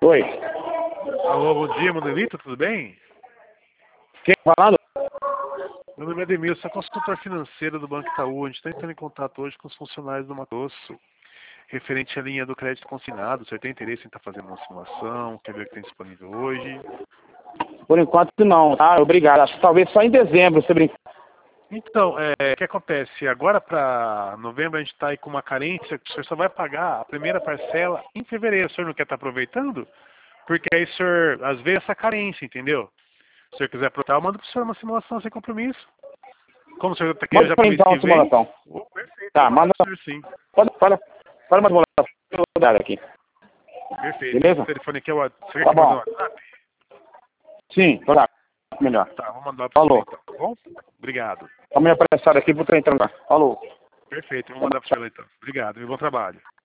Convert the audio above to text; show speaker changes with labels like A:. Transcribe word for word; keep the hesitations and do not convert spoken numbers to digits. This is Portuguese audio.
A: Oi.
B: Alô, bom dia, Manuelito, tudo bem?
A: Quem tá falando?
B: Meu nome é Ademir, sou consultor financeiro do Banco Itaú. A gente está entrando em contato hoje com os funcionários do Mato Grosso, referente à linha do crédito consignado. O senhor tem interesse em estar fazendo uma simulação? Quer ver o que tem disponível hoje?
A: Por enquanto não, tá? Obrigado. Acho que talvez só em dezembro, você brinca.
B: Então, é, o que acontece? Agora para novembro a gente está aí com uma carência, o senhor só vai pagar a primeira parcela em fevereiro. O senhor não quer estar aproveitando? Porque aí o senhor, às vezes, essa carência, entendeu? Se o senhor quiser aproveitar, eu mando para o senhor uma simulação sem compromisso. Como o senhor está querendo
A: Manda
B: já
A: pra
B: para
A: mim,
B: mês
A: então,
B: que
A: a
B: vem?
A: simulação.
B: Oh, perfeito,
A: Tá,
B: eu mando
A: manda.
B: para o senhor sim.
A: Pode, pode, pode uma simulação. Eu vou dar aqui.
B: Perfeito.
A: Beleza?
B: Esse telefone aqui é o WhatsApp. Você quer
A: Tá
B: que mande o
A: bom.
B: WhatsApp?
A: Sim, tá. Melhor.
B: Tá, vou mandar para você
A: Falou.
B: então, tá bom? Obrigado.
A: Tá meio apressado aqui, vou entrar lá. Falou.
B: Perfeito, eu vou mandar para o senhor então. Obrigado e bom trabalho.